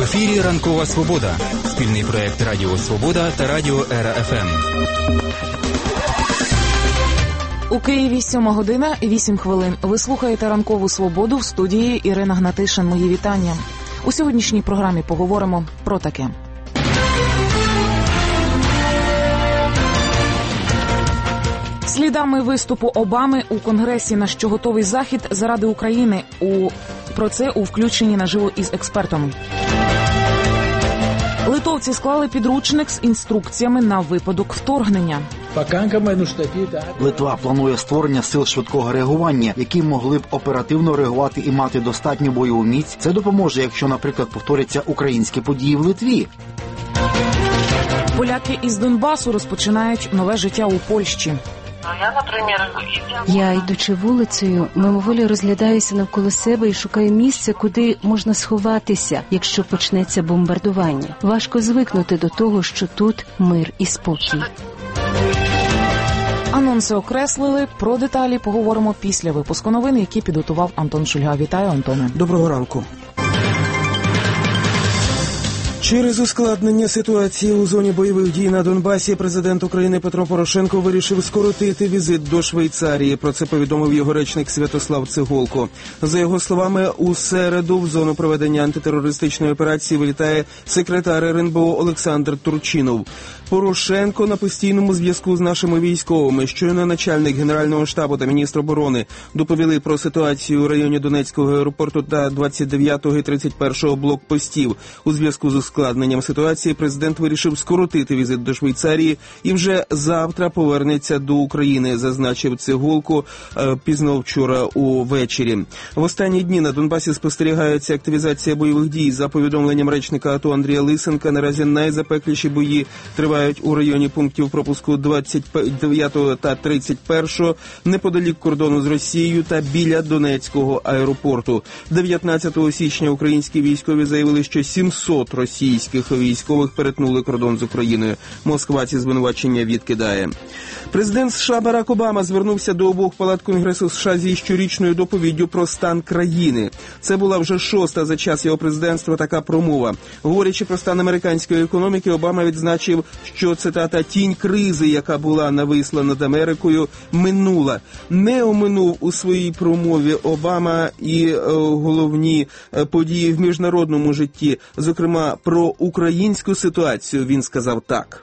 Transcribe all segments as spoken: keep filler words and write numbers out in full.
ефірі «Ранкова Свобода» – спільний проєкт Радіо Свобода та Радіо Ера Еф Ем. У Києві сьома година і вісім хвилин. Ви слухаєте «Ранкову Свободу», в студії Ірина Гнатишин. Мої вітання. У сьогоднішній програмі поговоримо про таке. Слідами виступу Обами у Конгресі, на що готовий Захід заради України. У... Про це у включенні наживо із експертом. Литовці склали підручник з інструкціями на випадок вторгнення. Литва планує створення сил швидкого реагування, які могли б оперативно реагувати і мати достатню бойову міць. Це допоможе, якщо, наприклад, повторяться українські події в Литві. Поляки із Донбасу розпочинають нове життя у Польщі. Я, йдучи вулицею, мимоволі розглядаюся навколо себе і шукаю місце, куди можна сховатися, якщо почнеться бомбардування. Важко звикнути до того, що тут мир і спокій. Анонси окреслили. Про деталі поговоримо після випуску новин, які підготував Антон Шульга. Вітаю, Антоне. Доброго ранку. Через ускладнення ситуації у зоні бойових дій на Донбасі президент України Петро Порошенко вирішив скоротити візит до Швейцарії. Про це повідомив його речник Святослав Цеголко. За його словами, у середу в зону проведення антитерористичної операції вилітає секретар Ер Ен Бе О Олександр Турчинов. Порошенко на постійному зв'язку з нашими військовими. Щойно начальник Генерального штабу та міністр оборони доповіли про ситуацію у районі Донецького аеропорту та двадцять дев'ятого і тридцять першого блокпостів. У зв'язку з ускладненням ситуації президент вирішив скоротити візит до Швейцарії і вже завтра повернеться до України, зазначив Цеголко пізно вчора увечері. В останні дні на Донбасі спостерігається активізація бойових дій. За повідомленням речника АТО Андрія Лисенка, наразі найзапекліші бої тривають у районі пунктів пропуску двадцять дев'ятого та тридцять першого, неподалік кордону з Росією та біля Донецького аеропорту. дев'ятнадцятого січня українські військові заявили, що сімсот російських військових перетнули кордон з Україною. Москва ці звинувачення відкидає. Президент США Барак Обама звернувся до обох палат Конгресу США зі щорічною доповіддю про стан країни. Це була вже шоста за час його президентства така промова. Говорячи про стан американської економіки, Обама відзначив, що, цитата, «тінь кризи, яка була нависла над Америкою, минула». Не оминув у своїй промові Обама і е, головні е, події в міжнародному житті. Зокрема, про українську ситуацію він сказав так.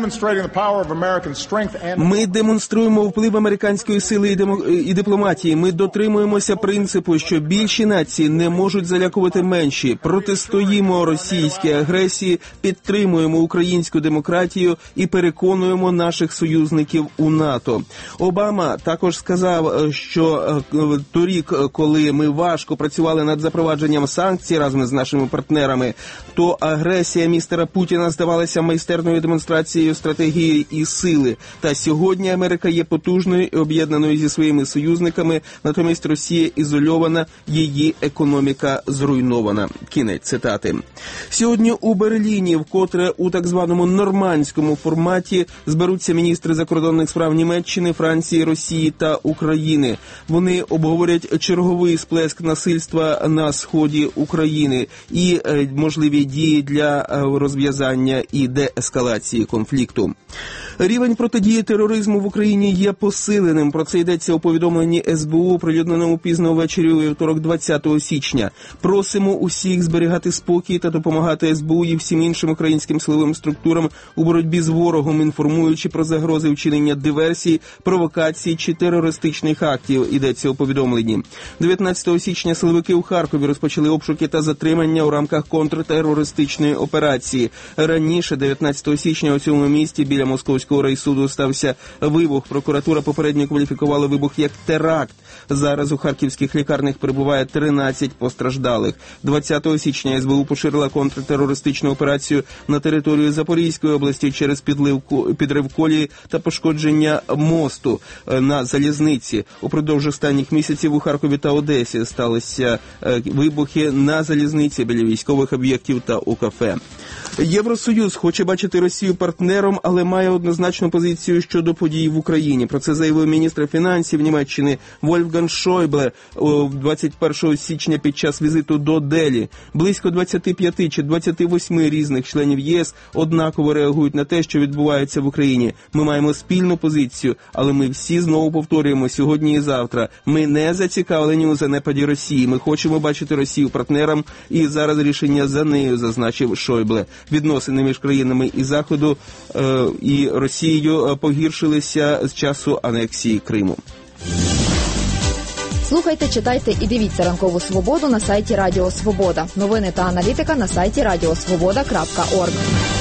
Ми демонструємо вплив американської сили і, демо... і дипломатії. Ми дотримуємося принципу, що більші нації не можуть залякувати менші. Протистоїмо російській агресії, підтримуємо українську демократію і переконуємо наших союзників у НАТО. Обама також сказав, що торік, коли ми важко працювали над запровадженням санкцій разом з нашими партнерами, то агресія містера Путіна здавалася майстерною демонстрацією стратегії і сили. Та сьогодні Америка є потужною і об'єднаною зі своїми союзниками, натомість Росія ізольована, її економіка зруйнована. Кінець цитати. Сьогодні у Берліні, вкотре у так званому нормандському форматі, зберуться міністри закордонних справ Німеччини, Франції, Росії та України. Вони обговорять черговий сплеск насильства на сході України і е, можливі дії для е, розв'язання і деескалації конфлікту. Рівень протидії тероризму в Україні є посиленим. Про це йдеться у повідомленні Ес Бе У, оприлюдненому пізно ввечері у вівторок двадцятого січня. Просимо усіх зберігати спокій та допомагати Ес Бе У і всім іншим українським силовим структурам у боротьбі з ворогом, інформуючи про загрози вчинення диверсій, провокацій чи терористичних актів, йдеться у повідомленні. дев'ятнадцятого січня силовики у Харкові розпочали обшуки та затримання у рамках контртерористичної операції. Раніше, дев'ятнадцятого січня, у цьому місті біля Московського райсуду стався вибух. Прокуратура попередньо кваліфікувала вибух як теракт. Зараз у харківських лікарнях перебуває тринадцять постраждалих. двадцятого січня Ес Бе У поширила контртерористичну операцію на територію Запорізької області через підливку, підрив колії та пошкодження мосту на залізниці. Упродовж останніх місяців у Харкові та Одесі сталися вибухи на залізниці, біля військових об'єктів та у кафе. Євросоюз хоче бачити Росію партнером, але має однозначну позицію щодо подій в Україні. Про це заявив міністр фінансів Німеччини Вольф Вольфганг Шойбле двадцять першого січня під час візиту до Делі. Близько двадцять п'ять чи двадцять вісім різних членів ЄС однаково реагують на те, що відбувається в Україні. Ми маємо спільну позицію, але ми всі знову повторюємо сьогодні і завтра. Ми не зацікавлені у занепаді Росії. Ми хочемо бачити Росію партнером, і зараз рішення за нею, зазначив Шойбле. Відносини між країнами і Заходу е, і Росією погіршилися з часу анексії Криму. Слухайте, читайте і дивіться «Ранкову свободу» на сайті Радіо Свобода. Новини та аналітика на сайті радіосвобода крапка орг.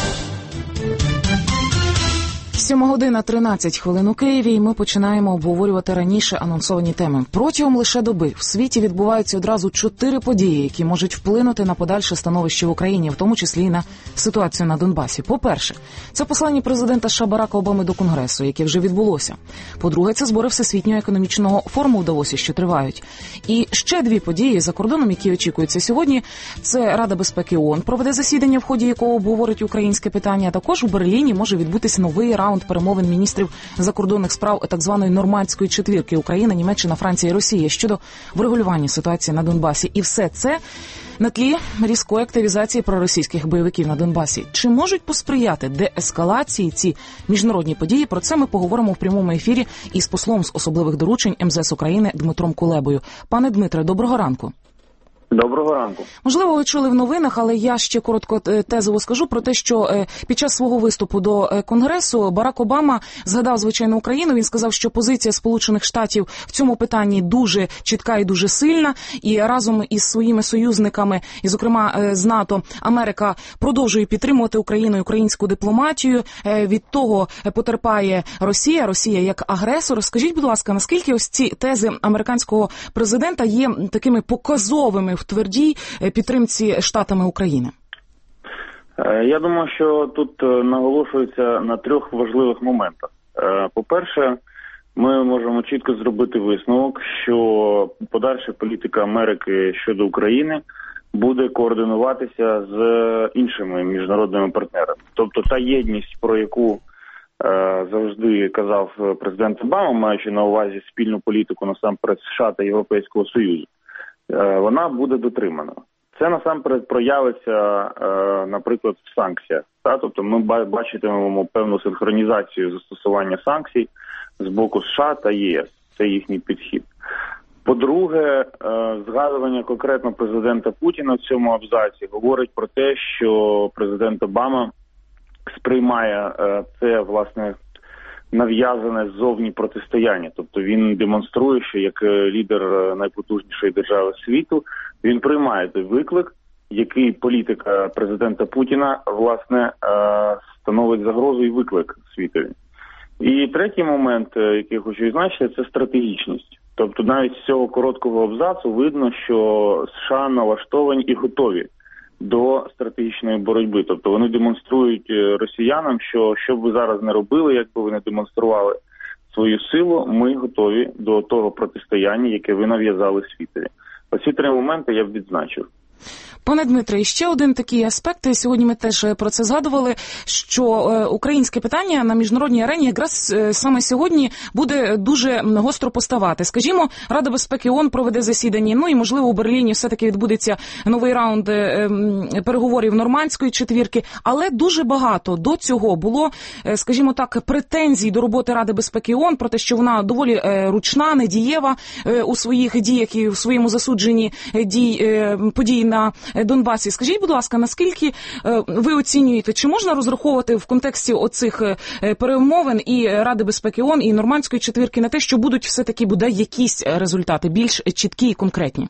Сьома година тринадцять хвилин у Києві, і ми починаємо обговорювати раніше анонсовані теми. Протягом лише доби в світі відбуваються одразу чотири події, які можуть вплинути на подальше становище в Україні, в тому числі і на ситуацію на Донбасі. По-перше, це послання президента США Барака Обами до Конгресу, яке вже відбулося. По-друге, це збори Всесвітнього економічного форуму у Давосі, що тривають. І ще дві події за кордоном, які очікуються сьогодні. Це Рада безпеки ООН проведе засідання, в ході якого обговорить українське питання. А також у Берліні може відбутися новий раунд перемовин міністрів закордонних справ так званої нормандської четвірки: Україна, Німеччина, Франція і Росія щодо врегулювання ситуації на Донбасі. І все це на тлі різкої активізації проросійських бойовиків на Донбасі. Чи можуть посприяти деескалації ці міжнародні події? Про це ми поговоримо в прямому ефірі із послом з особливих доручень ем зе ес України Дмитром Кулебою. Пане Дмитре, доброго ранку. Доброго ранку. Можливо, ви чули в новинах, але я ще коротко тезово скажу про те, що під час свого виступу до Конгресу Барак Обама згадав, звичайно, Україну. Він сказав, що позиція Сполучених Штатів в цьому питанні дуже чітка і дуже сильна. І разом із своїми союзниками, і, зокрема, з НАТО, Америка продовжує підтримувати Україну і українську дипломатію. Від того потерпає Росія, Росія як агресор. Скажіть, будь ласка, наскільки ось ці тези американського президента є такими показовими в твердій підтримці Штатами України? Я думаю, що тут наголошується на трьох важливих моментах. По-перше, ми можемо чітко зробити висновок, що подальша політика Америки щодо України буде координуватися з іншими міжнародними партнерами. Тобто та єдність, про яку завжди казав президент Обама, маючи на увазі спільну політику насамперед США та Європейського Союзу, вона буде дотримана. Це насамперед проявиться, наприклад, в санкціях. Тобто ми бачитимемо певну синхронізацію застосування санкцій з боку США та ЄС. Це їхній підхід. По-друге, згадування конкретно президента Путіна в цьому абзаці говорить про те, що президент Обама сприймає це, власне, нав'язане ззовні протистояння. Тобто він демонструє, що як лідер найпотужнішої держави світу, він приймає той виклик, який політика президента Путіна, власне, становить загрозу і виклик світові. І третій момент, який я хочу відзначити, це стратегічність. Тобто навіть з цього короткого абзацу видно, що США налаштовані і готові до стратегічної боротьби. Тобто вони демонструють росіянам, що що б ви зараз не робили, як би ви не демонстрували свою силу, ми готові до того протистояння, яке ви нав'язали світові. Оці три моменти я б відзначив. Пане Дмитре, ще один такий аспект, сьогодні ми теж про це згадували, що українське питання на міжнародній арені якраз саме сьогодні буде дуже гостро поставати. Скажімо, Рада безпеки ООН проведе засідання, ну і, можливо, у Берліні все-таки відбудеться новий раунд переговорів нормандської четвірки, але дуже багато до цього було, скажімо так, претензій до роботи Ради безпеки ООН про те, що вона доволі ручна, недієва у своїх діях і в своєму засудженні дій, подій на Донбасі. Скажіть, будь ласка, наскільки ви оцінюєте, чи можна розраховувати в контексті оцих перемовин і Ради безпеки ООН, і нормандської четвірки на те, що будуть все-таки буде якісь результати, більш чіткі і конкретні?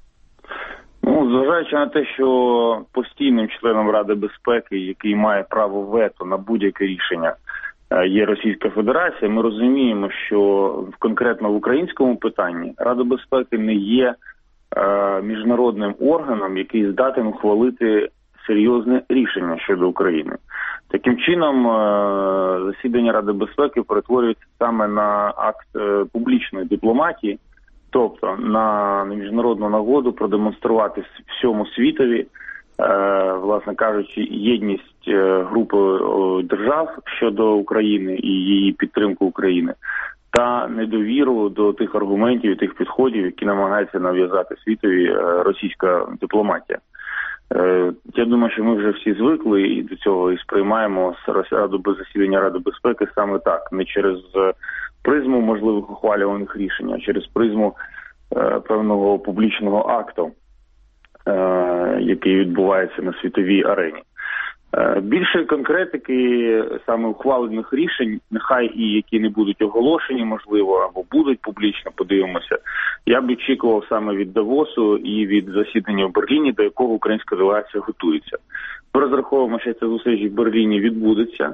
Ну, зважаючи на те, що постійним членом Ради безпеки, який має право вето на будь-яке рішення, є Російська Федерація, ми розуміємо, що конкретно в українському питанні Рада безпеки не є міжнародним органом, який здатен ухвалити серйозне рішення щодо України. Таким чином, засідання Ради безпеки перетворюється саме на акт публічної дипломатії, тобто на міжнародну нагоду продемонструвати всьому світові, власне кажучи, єдність групи держав щодо України і її підтримку України, та недовіру до тих аргументів і тих підходів, які намагається нав'язати світові російська дипломатія. Я думаю, що ми вже всі звикли і до цього і сприймаємо Раду без засідання Ради безпеки саме так, не через призму можливих ухвалюваних рішень, а через призму е, певного публічного акту, е, який відбувається на світовій арені. Е, більше конкретики саме ухвалених рішень, нехай і які не будуть оголошені, можливо, або будуть публічно, подивимося, я б очікував саме від Давосу і від засідання в Берліні, до якого українська делегація готується. Ми розраховуємо, що ця зустріч в Берліні відбудеться,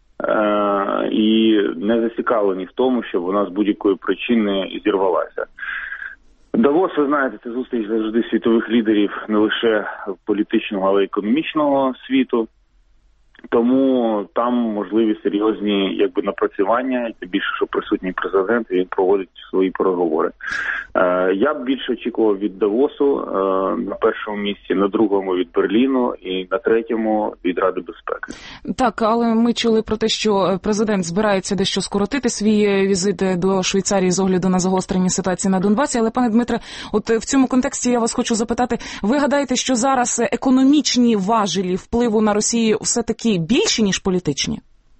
е- і не зацікавлені в тому, щоб вона з будь-якої причини зірвалася. Давос, ви знаєте, це зустріч завжди світових лідерів не лише політичного, але й економічного світу. Тому там можливі серйозні якби напрацювання, і тим більше, що присутній президент, він проводить свої переговори. Е, я б більше очікував від Давосу е, на першому місці, на другому від Берліну і на третьому від Ради безпеки. Так, але ми чули про те, що президент збирається дещо скоротити свій візит до Швейцарії з огляду на загострення ситуації на Донбасі. Але, пане Дмитре, от в цьому контексті я вас хочу запитати, ви гадаєте, що зараз економічні важелі впливу на Росію все-таки більші, ніж політичні?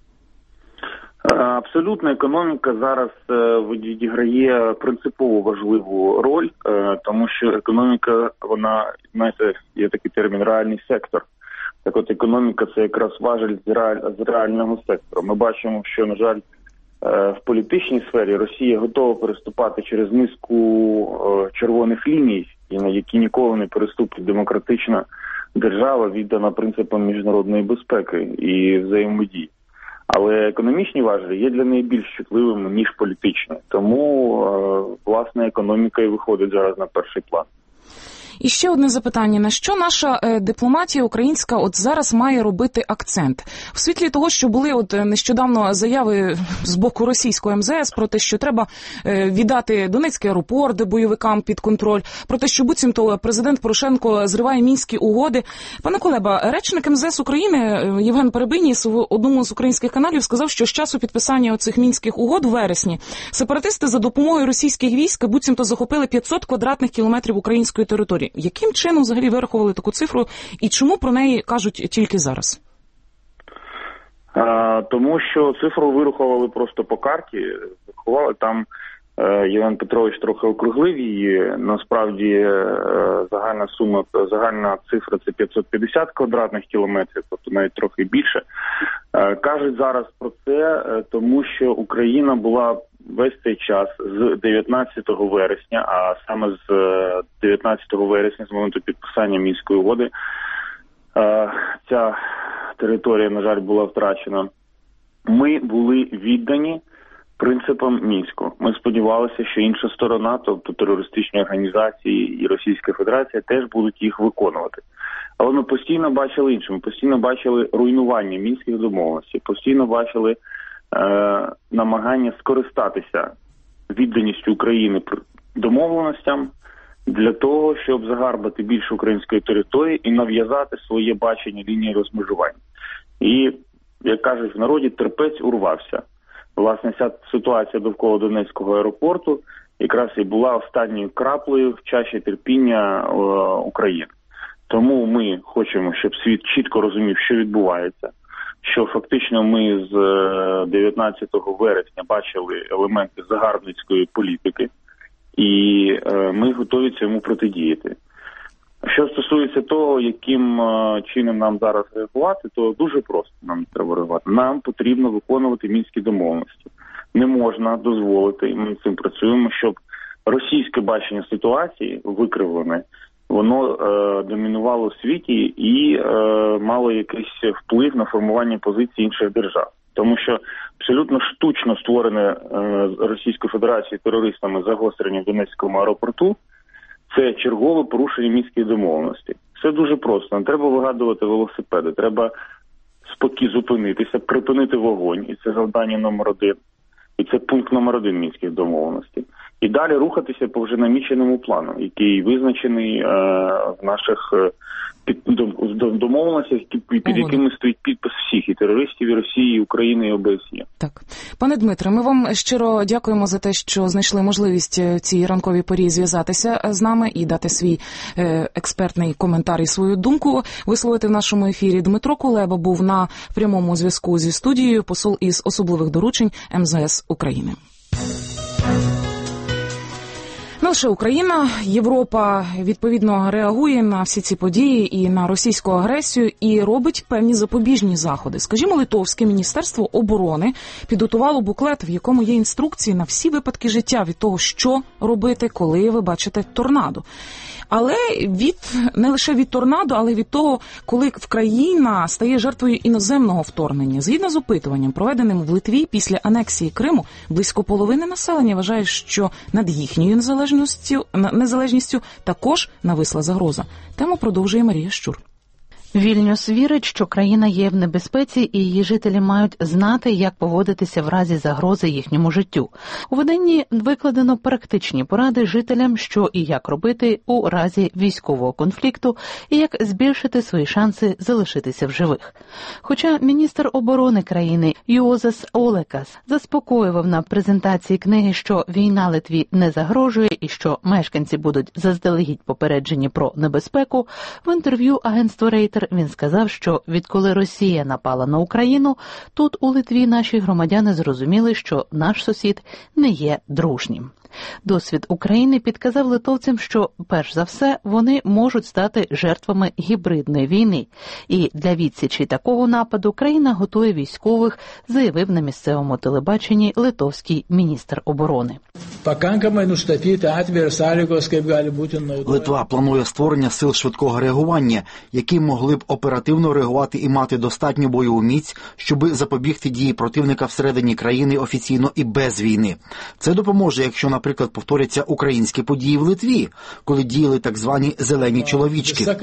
Абсолютно, економіка зараз відіграє принципово важливу роль, тому що економіка, вона, знаєте, є такий термін реальний сектор. Так от економіка – це якраз важель з, реаль, з реального сектору. Ми бачимо, що, на жаль, в політичній сфері Росія готова переступати через низку червоних ліній, на які ніколи не переступить демократична держава, віддана принципам міжнародної безпеки і взаємодії. Але економічні важелі є для неї більш чутливими, ніж політичні. Тому, власне, економіка і виходить зараз на перший план. І ще одне запитання. На що наша е, дипломатія українська от зараз має робити акцент? В світлі того, що були от нещодавно заяви з боку російського ем зе ес про те, що треба е, віддати Донецький аеропорт бойовикам під контроль, про те, що буцімто президент Порошенко зриває мінські угоди. Пане Кулеба, речник ем зе ес України Євген Перебийніс в одному з українських каналів сказав, що з часу підписання оцих мінських угод в вересні сепаратисти за допомогою російських військ буцімто захопили п'ятсот квадратних кілометрів української території. Яким чином взагалі вирахували таку цифру і чому про неї кажуть тільки зараз? А, тому що цифру вирахували просто по карті, вирахували там, е, Євген Петрович трохи округлив її, насправді е, загальна сума, загальна цифра це п'ятсот п'ятдесят квадратних кілометрів, тобто навіть трохи більше. Е, кажуть зараз про це, е, тому що Україна була весь цей час з дев'ятнадцятого вересня, а саме з дев'ятнадцятого вересня, з моменту підписання Мінської угоди, ця територія, на жаль, була втрачена. Ми були віддані принципам Мінську. Ми сподівалися, що інша сторона, тобто терористичні організації і Російська Федерація, теж будуть їх виконувати. Але ми постійно бачили інше. Ми постійно бачили руйнування мінських домовленостей, постійно бачили Е, намагання скористатися відданістю України домовленостям для того, щоб загарбати більше української території і нав'язати своє бачення лінії розмежування. І, як кажуть в народі, терпець урвався. Власне, ця ситуація довкола Донецького аеропорту якраз і була останньою краплею в чаші терпіння е, України. Тому ми хочемо, щоб світ чітко розумів, що відбувається, що фактично ми з дев'ятнадцятого вересня бачили елементи загарбницької політики, і ми готові цьому протидіяти. Що стосується того, яким чином нам зараз реагувати, то дуже просто нам треба реагувати. Нам потрібно виконувати мінські домовленості. Не можна дозволити, і ми над цим працюємо, щоб російське бачення ситуації викривлене, воно е, домінувало в світі і е, мало якийсь вплив на формування позицій інших держав. Тому що абсолютно штучно створене е, Російською Федерацією терористами загострення в Донецькому аеропорту – це чергове порушення мінських домовленостей. Все дуже просто. Не треба вигадувати велосипеди. Треба спокій зупинитися, припинити вогонь. І це завдання номер один. І це пункт номер один мінських домовленостей. І далі рухатися по вже наміченому плану, який визначений е, в наших е, під домовленостях, під якими стоїть підпис всіх, і терористів, і Росії, і України, і ОБСЄ. Так. Пане Дмитре, ми вам щиро дякуємо за те, що знайшли можливість цій ранковій порі зв'язатися з нами і дати свій е, експертний коментар і свою думку висловити в нашому ефірі. Дмитро Кулеба був на прямому зв'язку зі студією, посол із особливих доручень ем зе ес України. Не лише Україна, Європа, відповідно, реагує на всі ці події і на російську агресію і робить певні запобіжні заходи. Скажімо, Литовське міністерство оборони підготувало буклет, в якому є інструкції на всі випадки життя від того, що робити, коли ви бачите торнадо. Але від не лише від торнадо, але й від того, коли країна стає жертвою іноземного вторгнення. Згідно з опитуванням, проведеним в Литві після анексії Криму, близько половини населення вважає, що над їхньою незалежністю, незалежністю також нависла загроза. Тему продовжує Марія Щур. Вільнюс вірить, що країна є в небезпеці і її жителі мають знати, як поводитися в разі загрози їхньому життю. У виданні викладено практичні поради жителям, що і як робити у разі військового конфлікту і як збільшити свої шанси залишитися в живих. Хоча міністр оборони країни Юозас Олекас заспокоював на презентації книги, що війна Литві не загрожує і що мешканці будуть заздалегідь попереджені про небезпеку, в інтерв'ю агентству Рейтер він сказав, що відколи Росія напала на Україну, тут у Литві наші громадяни зрозуміли, що наш сусід не є дружнім. Досвід України підказав литовцям, що, перш за все, вони можуть стати жертвами гібридної війни. І для відсічі такого нападу країна готує військових, заявив на місцевому телебаченні литовський міністр оборони. Литва планує створення сил швидкого реагування, які могли б оперативно реагувати і мати достатню бойову міць, щоб запобігти дії противника всередині країни офіційно і без війни. Це допоможе, якщо, наприклад, повторяться українські події в Литві, коли діяли так звані «зелені чоловічки».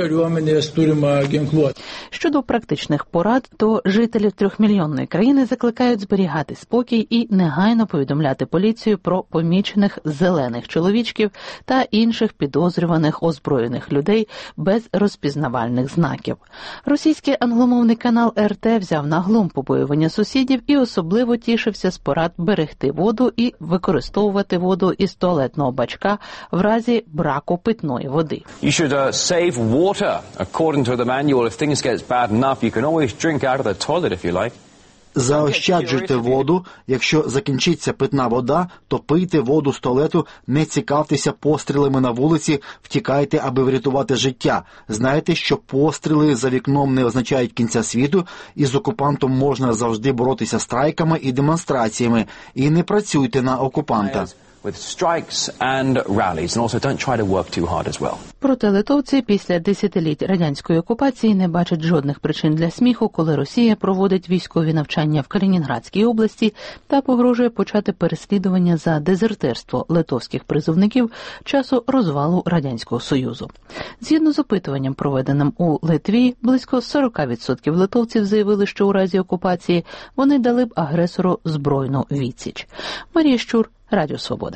Щодо практичних порад, то жителів трьохмільйонної країни закликають зберігати спокій і негайно повідомляти поліцію про помічених зелених чоловічків та інших підозрюваних озброєних людей без розпізнавальних знаків. Російський англомовний канал ер те взяв на глум побоювання сусідів і особливо тішився з порад берегти воду і використовувати воду із туалетного бачка в разі браку питної води. You should uh, save water. According to the manual, if things get bad enough, you can always drink out of the toilet if you like. Заощаджуйте воду. Якщо закінчиться питна вода, то пийте воду з туалету, не цікавтеся пострілами на вулиці, втікайте, аби врятувати життя. Знаєте, що постріли за вікном не означають кінця світу, і з окупантом можна завжди боротися страйками і демонстраціями. І не працюйте на окупанта. With strikes and rallies, and also don't try to work too hard as well. Проте литовці після десятиліть радянської окупації не бачать жодних причин для сміху, коли Росія проводить військові навчання в Калінінградській області та погрожує почати переслідування за дезертирство литовських призовників часу розвалу Радянського Союзу. Згідно з опитуванням, проведеним у Литві, близько сорок відсотків литовців заявили, що у разі окупації вони дали б агресору збройну відсіч. Марія Щур, Радіо Свобода.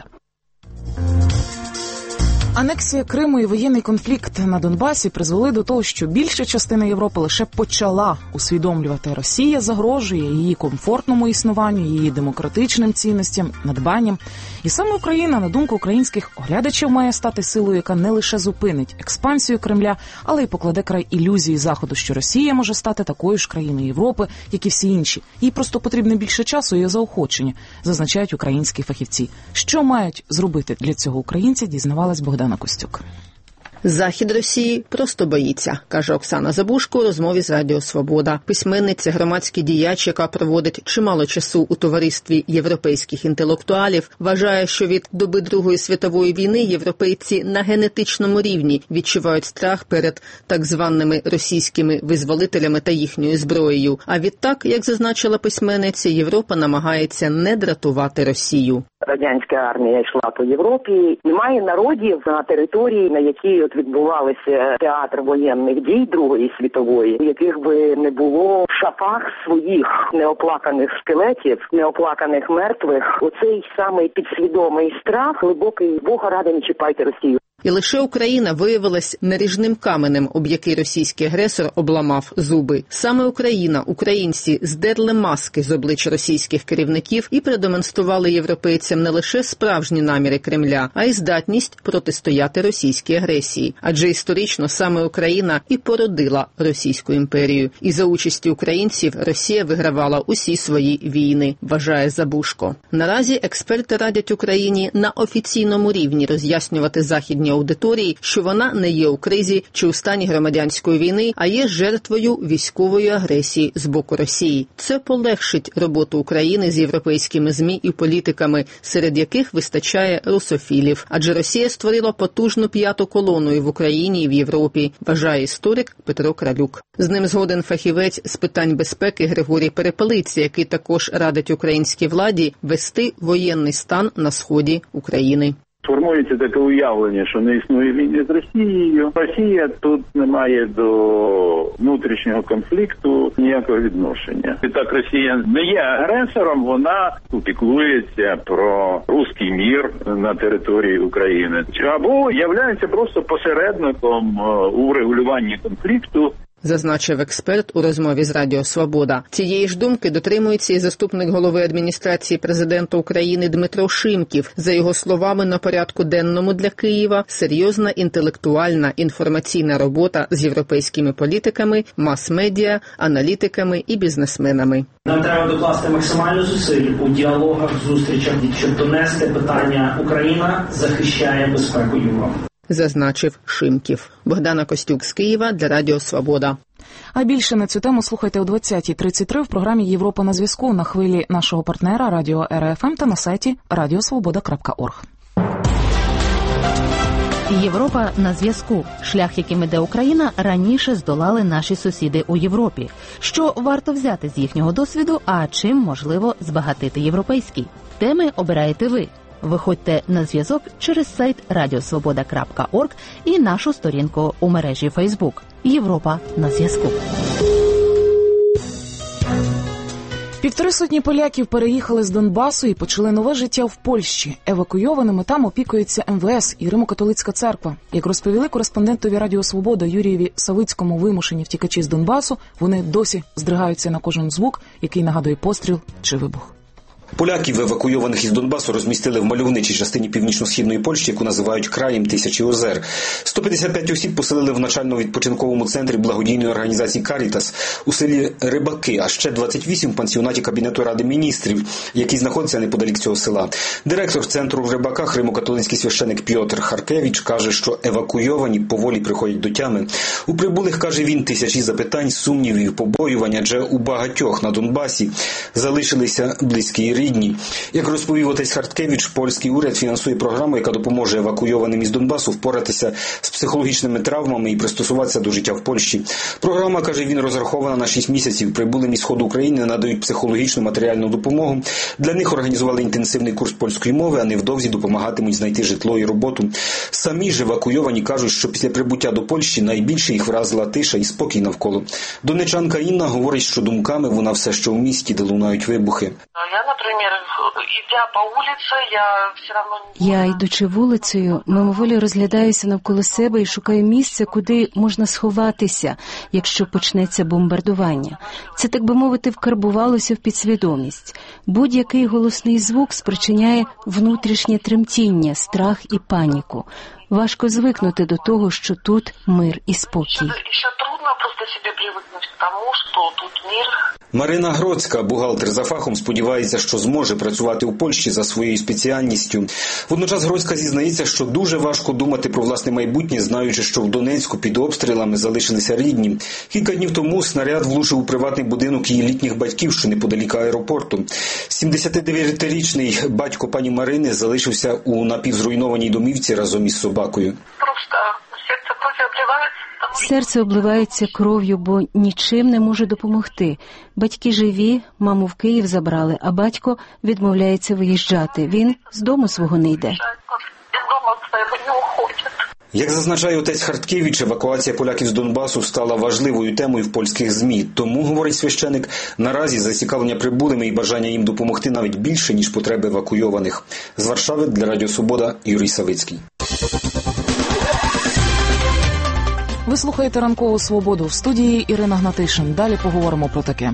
Анексія Криму і воєнний конфлікт на Донбасі призвели до того, що більша частина Європи лише почала усвідомлювати: Росія загрожує її комфортному існуванню, її демократичним цінностям, надбанням. І саме Україна, на думку українських оглядачів, має стати силою, яка не лише зупинить експансію Кремля, але й покладе край ілюзії Заходу, що Росія може стати такою ж країною Європи, як і всі інші. Їй просто потрібно більше часу і заохочення, зазначають українські фахівці. Що мають зробити для цього українці, дізнавалась Богдана Костюк. Захід Росії просто боїться, каже Оксана Забушко у розмові з Радіо Свобода. Письменниця, громадський діяч, яка проводить чимало часу у товаристві європейських інтелектуалів, вважає, що від доби Другої світової війни європейці на генетичному рівні відчувають страх перед так званими російськими визволителями та їхньою зброєю. А відтак, як зазначила письменниця, Європа намагається не дратувати Росію. Радянська армія йшла по Європі. Немає народів на території, на якій от відбувалися театр воєнних дій Другої світової, яких би не було в шафах своїх неоплаканих скелетів, неоплаканих мертвих. Оцей самий підсвідомий страх, глибокий: Бога ради, не чіпайте Росію. І лише Україна виявилась наріжним каменем, об який російський агресор обламав зуби. Саме Україна, українці здерли маски з облич російських керівників і продемонстрували європейцям не лише справжні наміри Кремля, а й здатність протистояти російській агресії. Адже історично саме Україна і породила Російську імперію. І за участі українців Росія вигравала усі свої війни, вважає Забушко. Наразі експерти радять Україні на офіційному рівні роз'яснювати західні аудиторії, що вона не є у кризі чи у стані громадянської війни, а є жертвою військової агресії з боку Росії. Це полегшить роботу України з європейськими ЗМІ і політиками, серед яких вистачає русофілів. Адже Росія створила потужну п'яту колону і в Україні, і в Європі, вважає історик Петро Кралюк. З ним згоден фахівець з питань безпеки Григорій Перепелиця, який також радить українській владі вести воєнний стан на сході України. Формується таке уявлення, що не існує війни з Росією. Росія тут не має до внутрішнього конфлікту ніякого відношення. І так, Росія не є агресором, вона піклується про руський мір на території України. Або являється просто посередником у врегулюванні конфлікту. Зазначив експерт у розмові з Радіо Свобода. Цієї ж думки дотримується і заступник голови адміністрації президента України Дмитро Шимків. За його словами, на порядку денному для Києва серйозна інтелектуальна інформаційна робота з європейськими політиками, мас-медіа, аналітиками і бізнесменами. Нам треба докласти максимально зусиль у діалогах, зустрічах, щоб донести питання «Україна захищає безпеку Європи», зазначив Шимків. Богдана Костюк з Києва для Радіо Свобода. А більше на цю тему слухайте о двадцятій тридцять три в програмі «Європа на зв'язку» на хвилі нашого партнера Радіо Ера Еф Ем та на сайті радіосвобода крапка орг. Європа на зв'язку. Шлях, яким іде Україна, раніше здолали наші сусіди у Європі. Що варто взяти з їхнього досвіду, а чим можливо збагатити європейський? Теми обираєте ви. Виходьте на зв'язок через сайт радіосвобода крапка орг і нашу сторінку у мережі Фейсбук. Європа на зв'язку. Півтори сотні поляків переїхали з Донбасу і почали нове життя в Польщі. Евакуйованими там опікується Ем Ве Ес і Римо-католицька церква. Як розповіли кореспондентові Радіо Свобода Юрієві Савицькому, вимушені втікачі з Донбасу, вони досі здригаються на кожен звук, який нагадує постріл чи вибух. Поляків, евакуйованих із Донбасу, розмістили в мальовничій частині північно-східної Польщі, яку називають краєм тисячі озер. сто п'ятдесят п'ять осіб поселили в навчально-відпочинковому центрі благодійної організації «Карітас» у селі Рибаки, а ще двадцять вісім в пансіонаті Кабінету Ради міністрів, який знаходиться неподалік цього села. Директор центру в Рибаках, римокатолицький священик Пьотр Харкевич, каже, що евакуйовані поволі приходять до тями. У прибулих, каже він, тисячі запитань, сумнівів, побоювань, адже у багатьох на Донбасі залишилися близькі рідні. Як розповів отець Харткевич, польський уряд фінансує програму, яка допоможе евакуйованим із Донбасу впоратися з психологічними травмами і пристосуватися до життя в Польщі. Програма, каже він, розрахована на шість місяців. Прибулим із Сходу України надають психологічну матеріальну допомогу. Для них організували інтенсивний курс польської мови, а невдовзі допомагатимуть знайти житло і роботу. Самі ж евакуйовані кажуть, що після прибуття до Польщі найбільше їх вразила тиша і спокій навколо. Донечанка Інна говорить, що думками вона все ще у місті, де лунають вибухи. Я, наприклад, йдя по вулиці, я все одно... Я, йдучи вулицею, мимоволі розглядаюся навколо себе і шукаю місце, куди можна сховатися, якщо почнеться бомбардування. Це, так би мовити, вкарбувалося в підсвідомість. Будь-який голосний звук спричиняє внутрішнє тремтіння, страх і паніку. Важко звикнути до того, що тут мир і спокій. Ще трудно просто себе привикнути к тому, що тут мир. Марина Гроцька, бухгалтер за фахом, сподівається, що зможе працювати у Польщі за своєю спеціальністю. Водночас Гроцька зізнається, що дуже важко думати про власне майбутнє, знаючи, що в Донецьку під обстрілами залишилися рідні. Кілька днів тому снаряд влучив у приватний будинок її літніх батьків, що неподалік аеропорту. сімдесятидев'ятирічний батько пані Марини залишився у напівзруйнованій домівці разом із собакою. Просто серце трохи обливається. Серце обливається кров'ю, бо нічим не може допомогти. Батьки живі, маму в Київ забрали, а батько відмовляється виїжджати. Він з дому свого не йде. Як зазначає отець Харткевич, евакуація поляків з Донбасу стала важливою темою в польських ЗМІ. Тому, говорить священик, наразі зацікавлення прибулими і бажання їм допомогти навіть більше, ніж потреби евакуйованих. З Варшави для Радіо Свобода Юрій Савицький. Ви слухаєте «Ранкову свободу», в студії Ірина Гнатишин. Далі поговоримо про таке.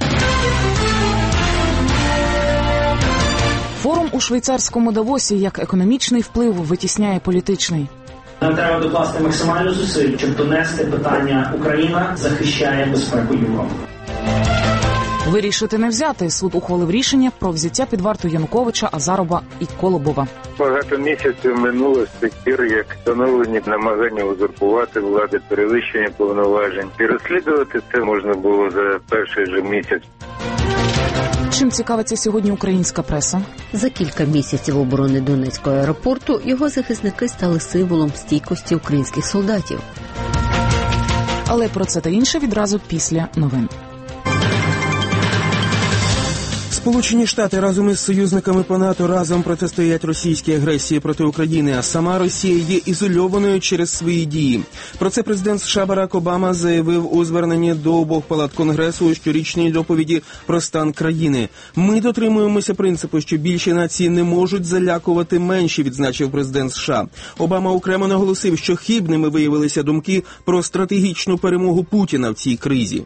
Форум у швейцарському Давосі як економічний вплив витісняє політичний. Нам треба докласти максимально зусиль, щоб донести питання «Україна захищає безпеку Європи». Вирішити не взяти. Суд ухвалив рішення про взяття під варту Януковича, Азарова і Колобова. Багато місяців минуло з тих пір, як встановлені намагання узурпувати влади, перевищення повноважень. І розслідувати це можна було за перший же місяць. Чим цікавиться сьогодні українська преса? За кілька місяців оборони Донецького аеропорту його захисники стали символом стійкості українських солдатів. Але про це та інше відразу після новин. Сполучені Штати разом із союзниками по НАТО разом протистоять російській агресії проти України, а сама Росія є ізольованою через свої дії. Про це президент США Барак Обама заявив у зверненні до обох палат Конгресу у щорічній доповіді про стан країни. «Ми дотримуємося принципу, що більші нації не можуть залякувати менші», відзначив президент США. Обама окремо наголосив, що хибними виявилися думки про стратегічну перемогу Путіна в цій кризі.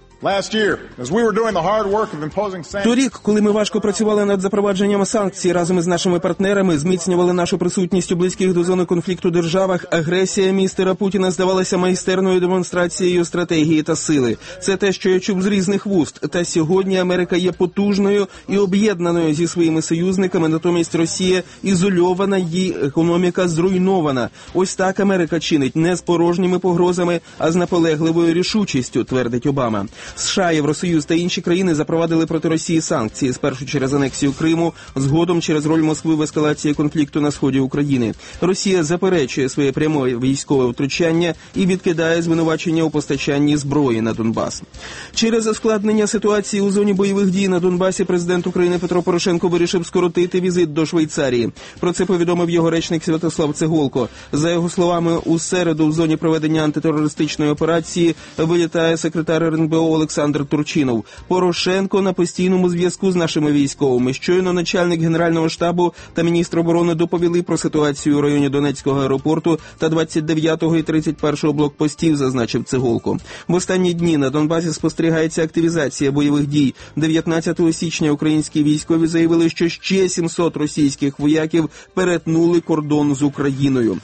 Торік, коли ми важко працювали над запровадженням санкцій разом із нашими партнерами, зміцнювали нашу присутність у близьких до зони конфлікту державах, агресія містера Путіна здавалася майстерною демонстрацією стратегії та сили. Це те, що я чув з різних вуст. Та сьогодні Америка є потужною і об'єднаною зі своїми союзниками, натомість Росія ізольована, її економіка зруйнована. Ось так Америка чинить не з порожніми погрозами, а з наполегливою рішучістю, твердить Обама. США, Євросоюз та інші країни запровадили проти Росії санкції, спершу через анексію Криму, згодом через роль Москви в ескалації конфлікту на сході України. Росія заперечує своє пряме військове втручання і відкидає звинувачення у постачанні зброї на Донбас. Через ускладнення ситуації у зоні бойових дій на Донбасі президент України Петро Порошенко вирішив скоротити візит до Швейцарії. Про це повідомив його речник Святослав Цеголко. За його словами, у середу в зоні проведення антитерористичної операції вилітає секретар ер ен бе о Олександр Турчинов. Порошенко на постійному зв'язку з нашими військовими. Щойно начальник Генерального штабу та міністр оборони доповіли про ситуацію у районі Донецького аеропорту та двадцять дев'ятого і тридцять першого блокпостів, зазначив Цеголко. В останні дні на Донбасі спостерігається активізація бойових дій. дев'ятнадцятого січня українські військові заявили, що ще сімсот російських вояків перетнули кордон з Україною.